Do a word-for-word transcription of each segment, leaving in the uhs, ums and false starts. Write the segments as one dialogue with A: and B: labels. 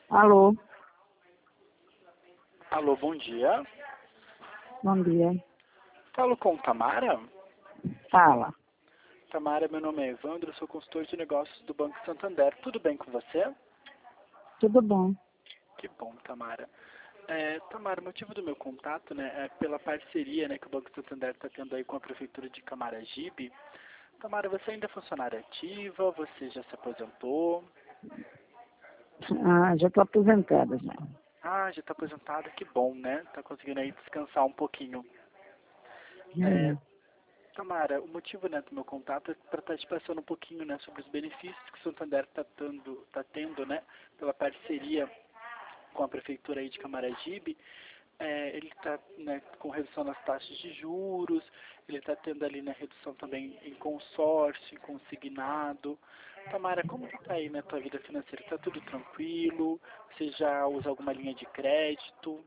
A: Alô,
B: Alô, bom dia.
A: bom dia.
B: Falo com Tamara.
A: Fala.
B: Tamara, meu nome é Evandro, sou consultor de negócios do Banco Santander. Tudo bem com você?
A: Tudo bom?
B: Que bom, Tamara. É, Tamara, o motivo do meu contato, né, é pela parceria, né, que o Banco Santander está tendo aí com a Prefeitura de Camaragibe. Tamara, você ainda é funcionária ativa? Você já se aposentou?
A: Ah, já estou aposentada já.
B: Ah, já está aposentada, que bom, né? Está conseguindo aí descansar um pouquinho. É,
A: É.
B: Tamara, o motivo, né, do meu contato é para estar te passando um pouquinho, né, sobre os benefícios que o Santander está tendo, tá tendo, né, pela parceria com a prefeitura aí de Camaragibe. É, ele está, né, com redução nas taxas de juros, ele está tendo ali, né, redução também em consórcio, em consignado. Tamara, como que está aí na tua vida financeira? Está tudo tranquilo? Você já usa alguma linha de crédito?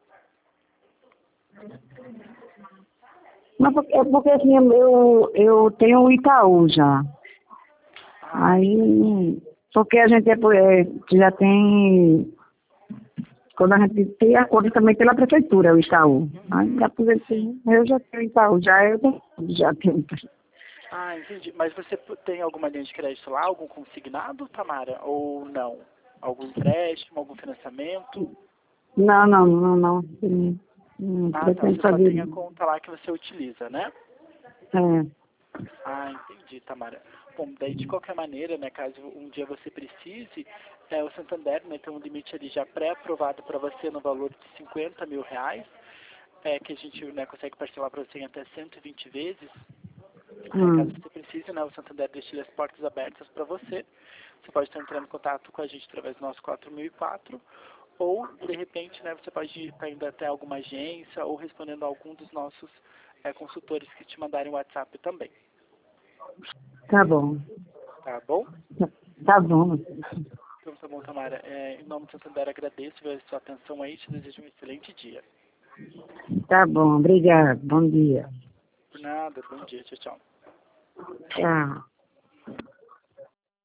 A: Mas por- é porque assim, eu, eu tenho o Itaú já.
B: Ah,
A: Aí, porque a gente é, por- é, já tem, quando a gente tem acordo também pela prefeitura, o Itaú. Aí já
B: uhum, sim.
A: aposentei, eu já tenho o Itaú, já eu tenho, já tenho.
B: Ah, entendi. Mas você p- tem alguma linha de crédito lá, algum consignado, Tamara? Ou não? Algum empréstimo, algum financiamento?
A: Não, não, não, não. Hum, hum,
B: Ah, tá.
A: pretendo
B: Você só
A: fazer.
B: tem a conta lá que você utiliza, né?
A: É.
B: Ah, entendi, Tamara. Bom, daí de qualquer maneira, né, caso um dia você precise, é, o Santander, né, tem um limite ali já pré-aprovado para você no valor de cinquenta mil reais, é, que a gente, né, consegue parcelar para você em até cento e vinte vezes. É, caso
A: Hum.
B: você precise, né, o Santander deixa as portas abertas para você. Você pode estar entrando em contato com a gente através do nosso quatro mil e quatro, ou, de repente, né, você pode estar indo até alguma agência ou respondendo a algum dos nossos é, consultores que te mandarem o WhatsApp também.
A: Tá bom.
B: Tá bom?
A: Tá, tá bom.
B: Então tá bom, Tamara. É, em nome do Santander, agradeço a sua atenção aí e te desejo um excelente dia.
A: Tá bom, obrigado. Bom dia.
B: Por nada, bom dia, tchau, tchau.
A: Tchau.